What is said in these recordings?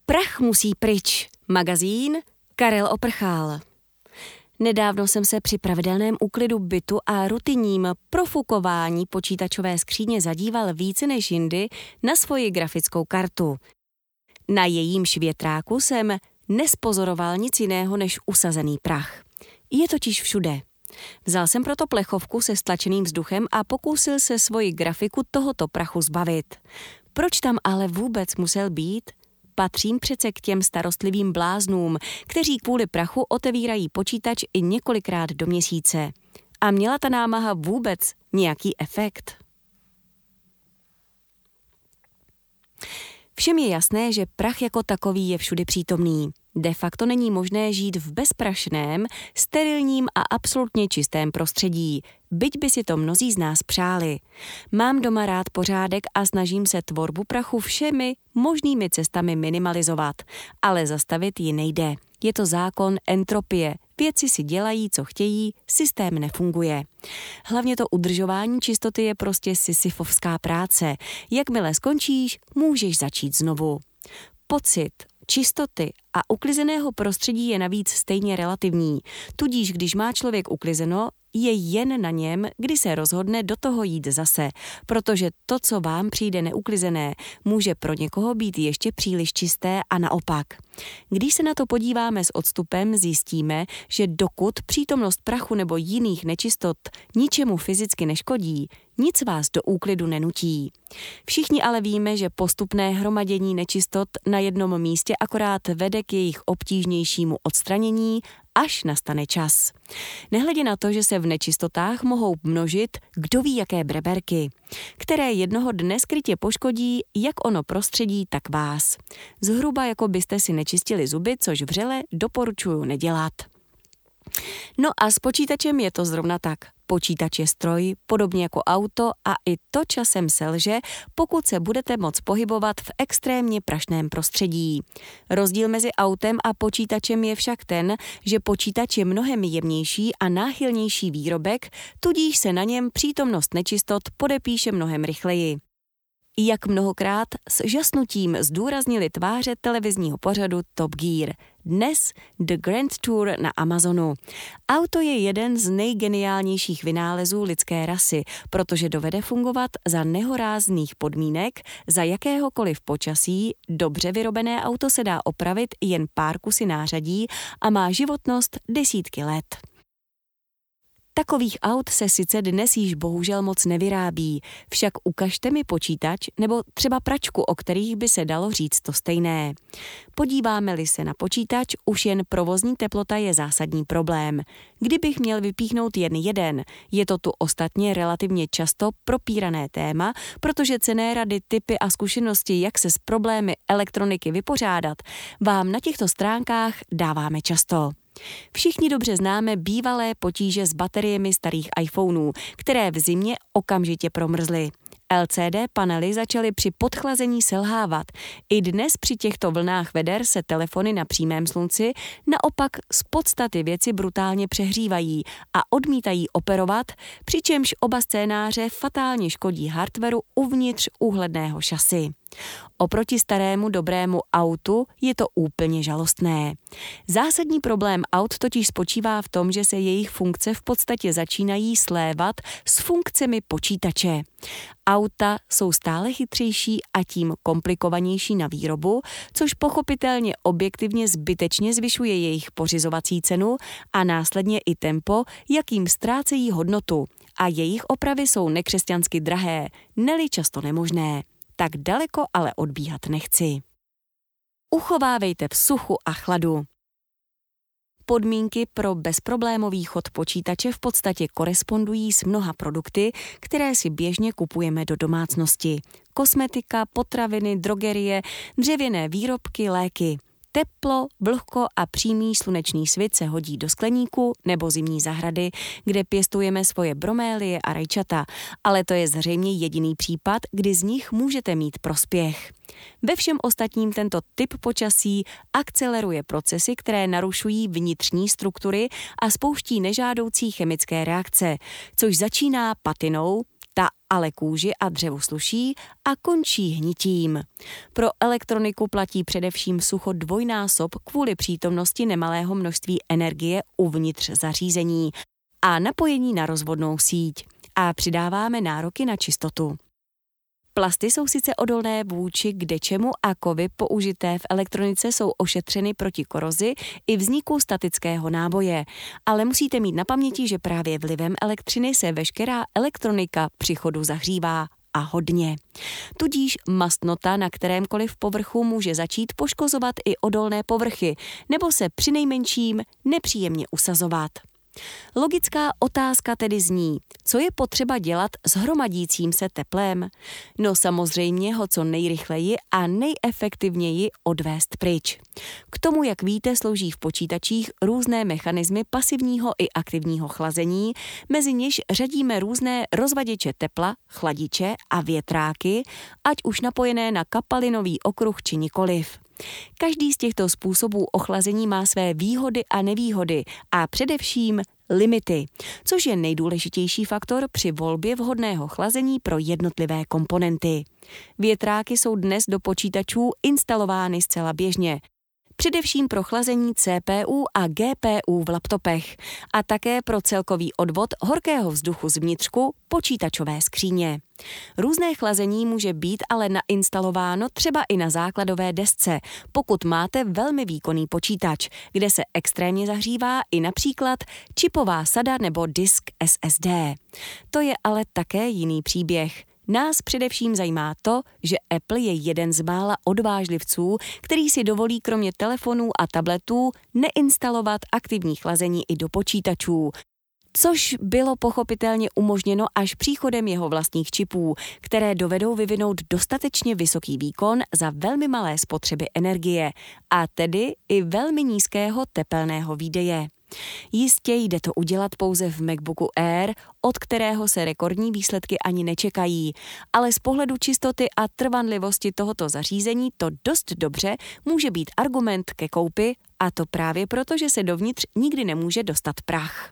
Prach musí pryč. Magazín Karel Oprchal. Nedávno jsem se při pravidelném úklidu bytu a rutinním profukování počítačové skříně zadíval více než jindy na svoji grafickou kartu. Na jejímž větráku jsem nespozoroval nic jiného než usazený prach. Je totiž všude. Vzal jsem proto plechovku se stlačeným vzduchem a pokusil se svoji grafiku tohoto prachu zbavit. Proč tam ale vůbec musel být? Patřím přece k těm starostlivým bláznům, kteří kvůli prachu otevírají počítač i několikrát do měsíce. A měla ta námaha vůbec nějaký efekt? Všem je jasné, že prach jako takový je všude přítomný. De facto není možné žít v bezprašném, sterilním a absolutně čistém prostředí, byť by si to mnozí z nás přáli. Mám doma rád pořádek a snažím se tvorbu prachu všemi možnými cestami minimalizovat, ale zastavit ji nejde. Je to zákon entropie. Věci si dělají, co chtějí, systém nefunguje. Hlavně to udržování čistoty je prostě sisyfovská práce. Jakmile skončíš, můžeš začít znovu. Pocit čistoty a uklizeného prostředí je navíc stejně relativní. Tudíž, když má člověk uklizeno, je jen na něm, kdy se rozhodne do toho jít zase, protože to, co vám přijde neuklizené, může pro někoho být ještě příliš čisté a naopak. Když se na to podíváme s odstupem, zjistíme, že dokud přítomnost prachu nebo jiných nečistot ničemu fyzicky neškodí, nic vás do úklidu nenutí. Všichni ale víme, že postupné hromadění nečistot na jednom místě akorát vede k jejich obtížnějšímu odstranění, až nastane čas. Nehledě na to, že se v nečistotách mohou množit kdo ví jaké breberky, které jednoho dne skrytě poškodí jak ono prostředí, tak vás. Zhruba jako byste si nečistili zuby, což vřele doporučuji nedělat. No a s počítačem je to zrovna tak. Počítač je stroj, podobně jako auto a i to časem selže, pokud se budete moct pohybovat v extrémně prašném prostředí. Rozdíl mezi autem a počítačem je však ten, že počítač je mnohem jemnější a náchylnější výrobek, tudíž se na něm přítomnost nečistot podepíše mnohem rychleji. Jak mnohokrát s žasnutím zdůraznili tváře televizního pořadu Top Gear. Dnes The Grand Tour na Amazonu. Auto je jeden z nejgeniálnějších vynálezů lidské rasy, protože dovede fungovat za nehorázných podmínek, za jakéhokoliv počasí. Dobře vyrobené auto se dá opravit jen pár kusy nářadí a má životnost desítky let. Takových aut se sice dnes již bohužel moc nevyrábí, však ukažte mi počítač nebo třeba pračku, o kterých by se dalo říct to stejné. Podíváme-li se na počítač, už jen provozní teplota je zásadní problém. Kdybych měl vypíchnout jen jeden, je to tu ostatně relativně často propírané téma, protože cenné rady, tipy a zkušenosti, jak se s problémy elektroniky vypořádat, vám na těchto stránkách dáváme často. Všichni dobře známe bývalé potíže s bateriemi starých iPhoneů, které v zimě okamžitě promrzly. LCD panely začaly při podchlazení selhávat. I dnes při těchto vlnách veder se telefony na přímém slunci naopak z podstaty věci brutálně přehřívají a odmítají operovat, přičemž oba scénáře fatálně škodí hardwaru uvnitř úhledného šasy. Oproti starému dobrému autu je to úplně žalostné. Zásadní problém aut totiž spočívá v tom, že se jejich funkce v podstatě začínají slévat s funkcemi počítače. Auta jsou stále chytřejší a tím komplikovanější na výrobu, což pochopitelně objektivně zbytečně zvyšuje jejich pořizovací cenu a následně i tempo, jakým ztrácejí hodnotu. A jejich opravy jsou nekřesťansky drahé, neli často nemožné. Tak daleko ale odbíhat nechci. Uchovávejte v suchu a chladu. Podmínky pro bezproblémový chod počítače v podstatě korespondují s mnoha produkty, které si běžně kupujeme do domácnosti. Kosmetika, potraviny, drogerie, dřevěné výrobky, léky. Teplo, vlhko a přímý slunečný svit se hodí do skleníku nebo zimní zahrady, kde pěstujeme svoje bromélie a rajčata, ale to je zřejmě jediný případ, kdy z nich můžete mít prospěch. Ve všem ostatním tento typ počasí akceleruje procesy, které narušují vnitřní struktury a spouští nežádoucí chemické reakce, což začíná patinou, Ta ale kůži a dřevu sluší a končí hnitím. Pro elektroniku platí především sucho dvojnásob kvůli přítomnosti nemalého množství energie uvnitř zařízení a napojení na rozvodnou síť. A přidáváme nároky na čistotu. Plasty jsou sice odolné vůči kdečemu a kovy použité v elektronice jsou ošetřeny proti korozi i vzniku statického náboje, ale musíte mít na paměti, že právě vlivem elektřiny se veškerá elektronika při chodu zahřívá a hodně. Tudíž mastnota na kterémkoliv povrchu může začít poškozovat i odolné povrchy nebo se přinejmenším nepříjemně usazovat. Logická otázka tedy zní, co je potřeba dělat s hromadícím se teplem? No samozřejmě ho co nejrychleji a nejefektivněji odvést pryč. K tomu, jak víte, slouží v počítačích různé mechanismy pasivního i aktivního chlazení, mezi něž řadíme různé rozvaděče tepla, chladiče a větráky, ať už napojené na kapalinový okruh či nikoliv. Každý z těchto způsobů ochlazení má své výhody a nevýhody a především limity, což je nejdůležitější faktor při volbě vhodného chlazení pro jednotlivé komponenty. Větráky jsou dnes do počítačů instalovány zcela běžně, především pro chlazení CPU a GPU v laptopech a také pro celkový odvod horkého vzduchu z vnitřku počítačové skříně. Různé chlazení může být ale nainstalováno třeba i na základové desce, pokud máte velmi výkonný počítač, kde se extrémně zahřívá i například čipová sada nebo disk SSD. To je ale také jiný příběh. Nás především zajímá to, že Apple je jeden z mála odvážlivců, který si dovolí kromě telefonů a tabletů neinstalovat aktivní chlazení i do počítačů, což bylo pochopitelně umožněno až příchodem jeho vlastních čipů, které dovedou vyvinout dostatečně vysoký výkon za velmi malé spotřeby energie a tedy i velmi nízkého tepelného výdeje. Jistě jde to udělat pouze v MacBooku Air, od kterého se rekordní výsledky ani nečekají, ale z pohledu čistoty a trvanlivosti tohoto zařízení to dost dobře může být argument ke koupi, a to právě proto, že se dovnitř nikdy nemůže dostat prach.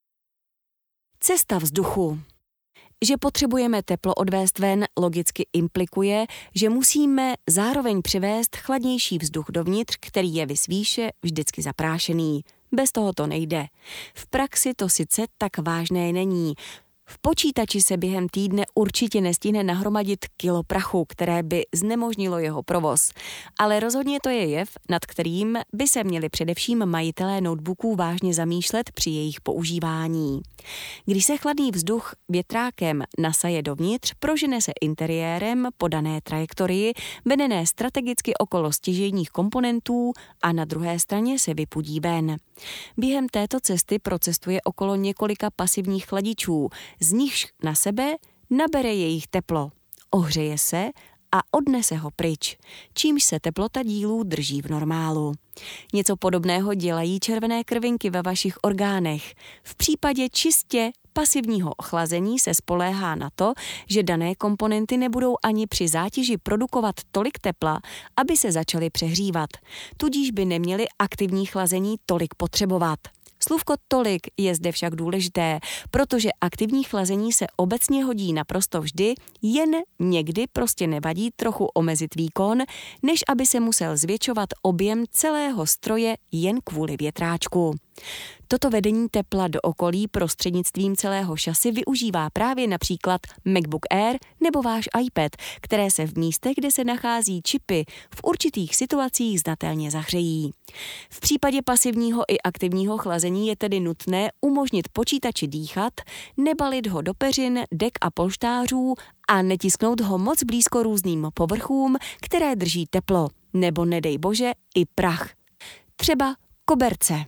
Cesta vzduchu. Že potřebujeme teplo odvést ven, logicky implikuje, že musíme zároveň přivést chladnější vzduch dovnitř, který je vysvýše vždycky zaprášený. Bez toho to nejde. V praxi to sice tak vážné není. V počítači se během týdne určitě nestihne nahromadit kilo prachu, které by znemožnilo jeho provoz. Ale rozhodně to je jev, nad kterým by se měli především majitelé notebooků vážně zamýšlet při jejich používání. Když se chladný vzduch větrákem nasaje dovnitř, prožene se interiérem po dané trajektorii, vedené strategicky okolo stěžejních komponentů a na druhé straně se vypudí ven. Během této cesty procestuje okolo několika pasivních chladičů, z nichž na sebe nabere jejich teplo, ohřeje se a odnese ho pryč, čímž se teplota dílů drží v normálu. Něco podobného dělají červené krvinky ve vašich orgánech. V případě čistě pasivního ochlazení se spoléhá na to, že dané komponenty nebudou ani při zátěži produkovat tolik tepla, aby se začaly přehřívat. Tudíž by neměly aktivní chlazení tolik potřebovat. Slůvko tolik je zde však důležité, protože aktivní chlazení se obecně hodí naprosto vždy, jen někdy prostě nevadí trochu omezit výkon, než aby se musel zvětšovat objem celého stroje jen kvůli větráčku. Toto vedení tepla do okolí prostřednictvím celého šasy využívá právě například MacBook Air nebo váš iPad, které se v místech, kde se nachází čipy, v určitých situacích znatelně zahřejí. V případě pasivního i aktivního chlazení je tedy nutné umožnit počítači dýchat, nebalit ho do peřin, dek a polštářů a netisknout ho moc blízko různým povrchům, které drží teplo, nebo nedej bože i prach. Třeba koberce.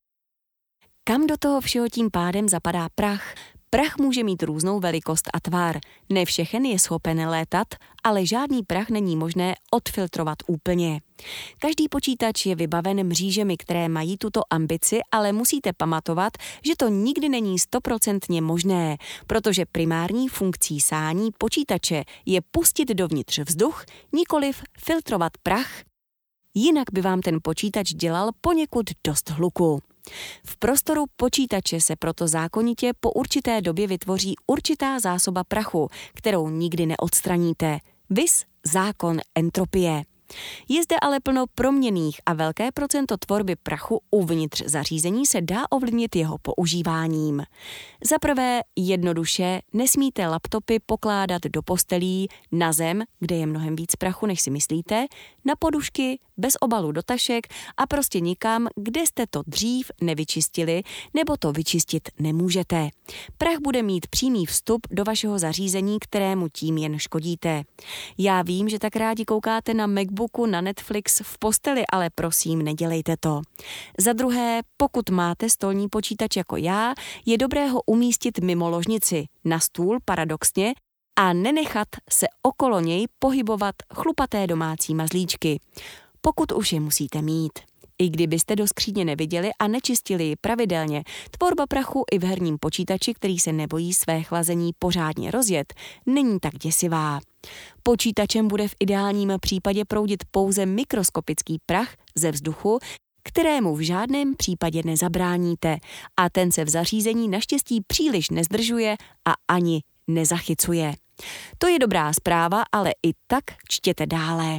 Kam do toho všeho tím pádem zapadá prach? Prach může mít různou velikost a tvar. Ne všechen je schopen létat, ale žádný prach není možné odfiltrovat úplně. Každý počítač je vybaven mřížemi, které mají tuto ambici, ale musíte pamatovat, že to nikdy není 100% možné, protože primární funkcí sání počítače je pustit dovnitř vzduch, nikoliv filtrovat prach, Jinak by vám ten počítač dělal poněkud dost hluku. V prostoru počítače se proto zákonitě po určité době vytvoří určitá zásoba prachu, kterou nikdy neodstraníte. Viz zákon entropie. Je zde ale plno proměnných a velké procento tvorby prachu uvnitř zařízení se dá ovlivnit jeho používáním. Za prvé, jednoduše nesmíte laptopy pokládat do postelí, na zem, kde je mnohem víc prachu, než si myslíte, na podušky, bez obalu do tašek a prostě nikam, kde jste to dřív nevyčistili nebo to vyčistit nemůžete. Prach bude mít přímý vstup do vašeho zařízení, kterému tím jen škodíte. Já vím, že tak rádi koukáte na MacBooku, na Netflix v posteli, ale prosím, nedělejte to. Za druhé, pokud máte stolní počítač jako já, je dobré ho umístit mimo ložnici, na stůl paradoxně, a nenechat se okolo něj pohybovat chlupaté domácí mazlíčky, pokud už je musíte mít. I kdybyste do skříně neviděli a nečistili ji pravidelně, tvorba prachu i v herním počítači, který se nebojí své chlazení pořádně rozjet, není tak děsivá. Počítačem bude v ideálním případě proudit pouze mikroskopický prach ze vzduchu, kterému v žádném případě nezabráníte, a ten se v zařízení naštěstí příliš nezdržuje a ani nezachycuje. To je dobrá zpráva, ale i tak čtěte dále.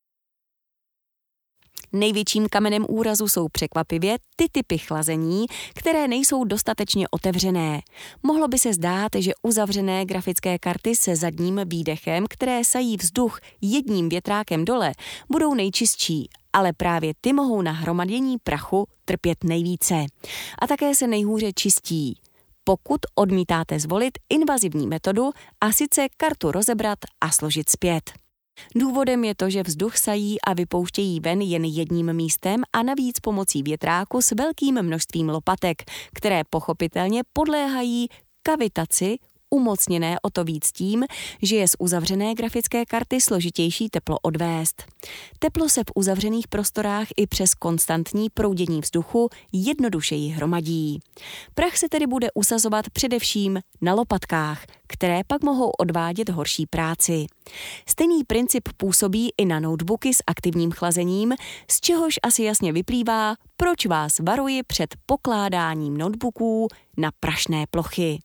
Největším kamenem úrazu jsou překvapivě ty typy chlazení, které nejsou dostatečně otevřené. Mohlo by se zdát, že uzavřené grafické karty se zadním výdechem, které sají vzduch jedním větrákem dole, budou nejčistší, ale právě ty mohou na hromadění prachu trpět nejvíce. A také se nejhůře čistí, pokud odmítáte zvolit invazivní metodu, a sice kartu rozebrat a složit zpět. Důvodem je to, že vzduch sají a vypouštějí ven jen jedním místem a navíc pomocí větráku s velkým množstvím lopatek, které pochopitelně podléhají kavitaci, umocněné o to víc tím, že je z uzavřené grafické karty složitější teplo odvést. Teplo se v uzavřených prostorách i přes konstantní proudění vzduchu jednodušeji hromadí. Prach se tedy bude usazovat především na lopatkách, které pak mohou odvádět horší práci. Stejný princip působí i na notebooky s aktivním chlazením, z čehož asi jasně vyplývá, proč vás varuji před pokládáním notebooků na prašné plochy.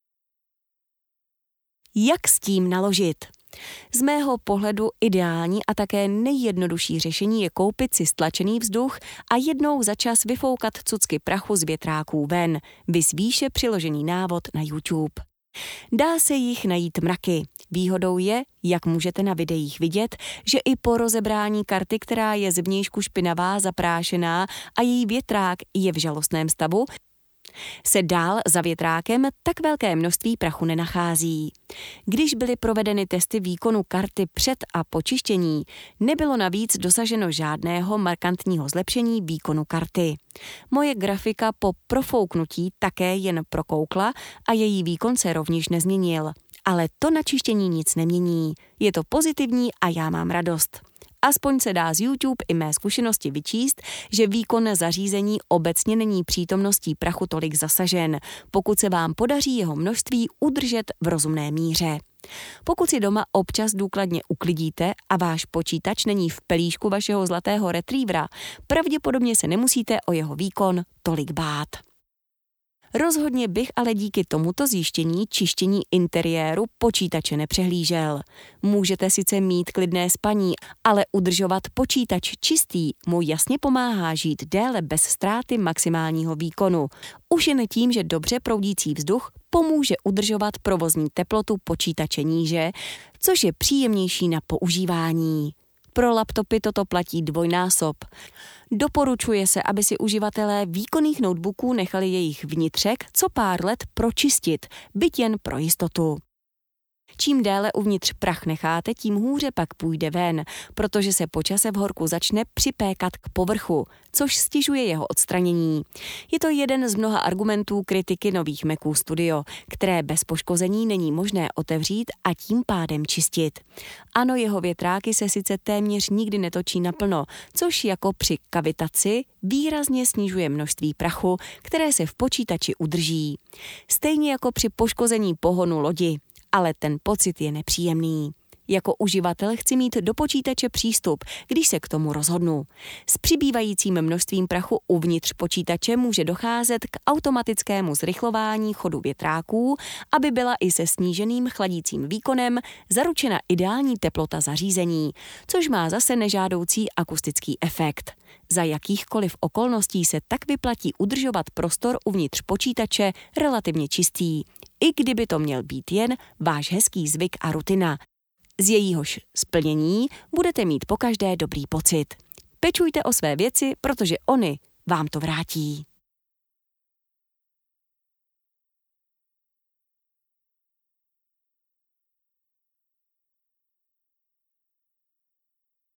Jak s tím naložit? Z mého pohledu ideální a také nejjednodušší řešení je koupit si stlačený vzduch a jednou za čas vyfoukat cucky prachu z větráků ven, viz výše přiložený návod na YouTube. Dá se jich najít mraky. Výhodou je, jak můžete na videích vidět, že i po rozebrání karty, která je zvnějšku špinavá, zaprášená a její větrák je v žalostném stavu, se dál za větrákem tak velké množství prachu nenachází. Když byly provedeny testy výkonu karty před a po čištění, nebylo navíc dosaženo žádného markantního zlepšení výkonu karty. Moje grafika po profouknutí také jen prokoukla a její výkon se rovněž nezměnil. Ale to na čištění nic nemění. Je to pozitivní a já mám radost. Aspoň se dá z YouTube i mé zkušenosti vyčíst, že výkon zařízení obecně není přítomností prachu tolik zasažen, pokud se vám podaří jeho množství udržet v rozumné míře. Pokud si doma občas důkladně uklidíte a váš počítač není v pelíšku vašeho zlatého retrievera, pravděpodobně se nemusíte o jeho výkon tolik bát. Rozhodně bych ale díky tomuto zjištění čištění interiéru počítače nepřehlížel. Můžete sice mít klidné spaní, ale udržovat počítač čistý mu jasně pomáhá žít déle bez ztráty maximálního výkonu. Už jen tím, že dobře proudící vzduch pomůže udržovat provozní teplotu počítače níže, což je příjemnější na používání. Pro laptopy toto platí dvojnásob. Doporučuje se, aby si uživatelé výkonných notebooků nechali jejich vnitřek co pár let pročistit, byť jen pro jistotu. Čím déle uvnitř prach necháte, tím hůře pak půjde ven, protože se po čase v horku začne připékat k povrchu, což stěžuje jeho odstranění. Je to jeden z mnoha argumentů kritiky nových Maců Studio, které bez poškození není možné otevřít a tím pádem čistit. Ano, jeho větráky se sice téměř nikdy netočí naplno, což jako při kavitaci výrazně snižuje množství prachu, které se v počítači udrží. Stejně jako při poškození pohonu lodi. Ale ten pocit je nepříjemný. Jako uživatel chci mít do počítače přístup, když se k tomu rozhodnu. S přibývajícím množstvím prachu uvnitř počítače může docházet k automatickému zrychlování chodu větráků, aby byla i se sníženým chladícím výkonem zaručena ideální teplota zařízení, což má zase nežádoucí akustický efekt. Za jakýchkoliv okolností se tak vyplatí udržovat prostor uvnitř počítače relativně čistý, i kdyby to měl být jen váš hezký zvyk a rutina. Z jejíhož splnění budete mít pokaždé dobrý pocit. Pečujte o své věci, protože oni vám to vrátí.